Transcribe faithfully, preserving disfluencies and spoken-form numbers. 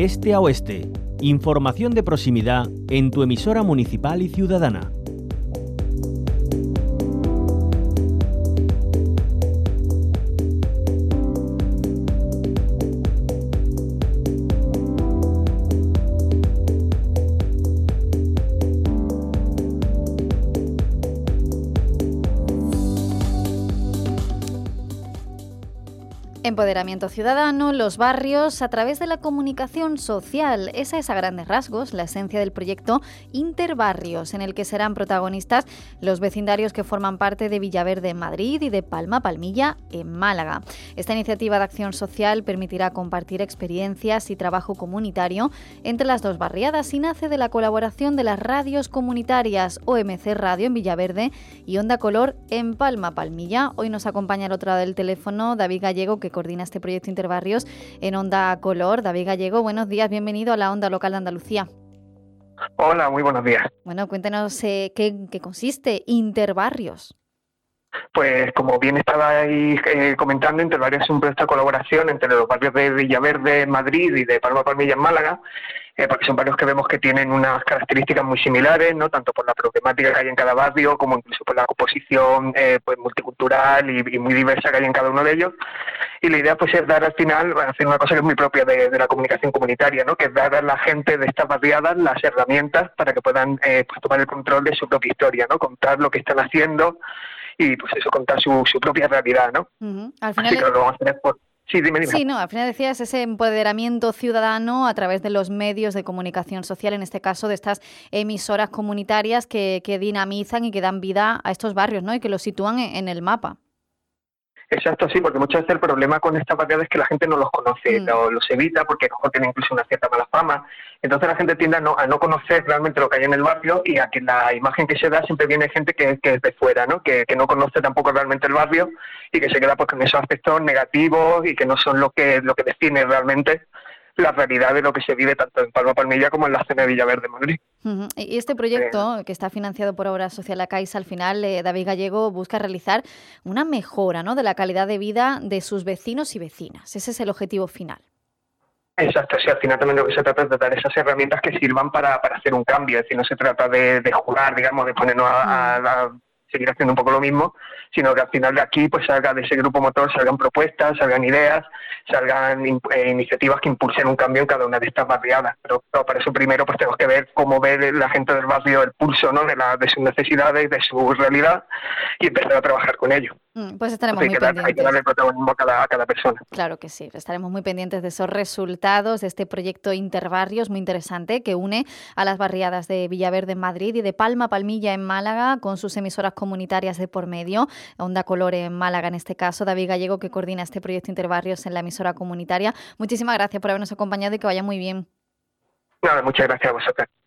de este a oeste. Información de proximidad en tu emisora municipal y ciudadana. Empoderamiento ciudadano, los barrios a través de la comunicación social. Esa es a grandes rasgos la esencia del proyecto Interbarrios, en el que serán protagonistas los vecindarios que forman parte de Villaverde en Madrid y de Palma Palmilla en Málaga. Esta iniciativa de acción social permitirá compartir experiencias y trabajo comunitario entre las dos barriadas y nace de la colaboración de las radios comunitarias O M C Radio en Villaverde y Onda Color en Palma Palmilla. Hoy nos acompaña al otro lado del teléfono David Gallego, que coordina este proyecto Interbarrios en Onda Color. David Gallego, buenos días, bienvenido a la Onda Local de Andalucía. Hola, muy buenos días. Bueno, cuéntenos eh, qué, qué consiste Interbarrios. Pues como bien estabais eh, comentando, Interbarrios es un proyecto de colaboración entre los barrios de Villaverde en Madrid y de Palma Palmilla en Málaga, eh, porque son barrios que vemos que tienen unas características muy similares, ¿no? Tanto por la problemática que hay en cada barrio, como incluso por la composición eh, pues multicultural y, y muy diversa que hay en cada uno de ellos. Y la idea pues es dar al final, bueno, hacer una cosa que es muy propia de, de la comunicación comunitaria, ¿no? Que es dar a la gente de estas barriadas las herramientas para que puedan eh, pues, tomar el control de su propia historia, ¿no? Contar lo que están haciendo y pues eso, contar su, su propia realidad, ¿no? Uh-huh. Al final Así que lo vamos a hacer por... Sí, dime, dime. Sí, no, al final decías ese empoderamiento ciudadano a través de los medios de comunicación social, en este caso de estas emisoras comunitarias que, que dinamizan y que dan vida a estos barrios, ¿no? Y que los sitúan en, en el mapa. Exacto, sí, porque muchas veces el problema con estas barriadas es que la gente no los conoce, Mm. lo, los evita porque a lo mejor tienen incluso una cierta mala fama. Entonces la gente tiende a no, a no conocer realmente lo que hay en el barrio y a que la imagen que se da siempre viene gente que, que es de fuera, ¿no? Que, que no conoce tampoco realmente el barrio y que se queda pues con esos aspectos negativos y que no son lo que, lo que define realmente la realidad de lo que se vive tanto en Palma Palmilla como en la zona de Villaverde, Madrid. Uh-huh. Y este proyecto, eh, que está financiado por Obra Social La Caixa, al final, eh, David Gallego busca realizar una mejora, ¿no?, de la calidad de vida de sus vecinos y vecinas. Ese es el objetivo final. Exacto, sí, al final también lo que se trata es de dar esas herramientas que sirvan para, para hacer un cambio, es decir, no se trata de, de jugar, digamos, de ponernos a, a, a seguir haciendo un poco lo mismo, sino que al final de aquí pues salga de ese grupo motor, salgan propuestas, salgan ideas, salgan eh, iniciativas que impulsen un cambio en cada una de estas barriadas. Pero, pero para eso primero pues tenemos que ver cómo ve la gente del barrio el pulso, ¿no?, de, la, de sus necesidades, de su realidad y empezar a trabajar con ello. Mm, pues estaremos Hay muy que, dar, pendientes. hay que darle protagonismo a cada, a cada persona. Claro que sí, estaremos muy pendientes de esos resultados de este proyecto Interbarrios muy interesante que une a las barriadas de Villaverde en Madrid y de Palma Palmilla en Málaga con sus emisoras comunitarias de por medio, Onda Color en Málaga en este caso. David Gallego, que coordina este proyecto Interbarrios en la emisora comunitaria. Muchísimas gracias por habernos acompañado y que vaya muy bien. Nada, muchas gracias a vosotros.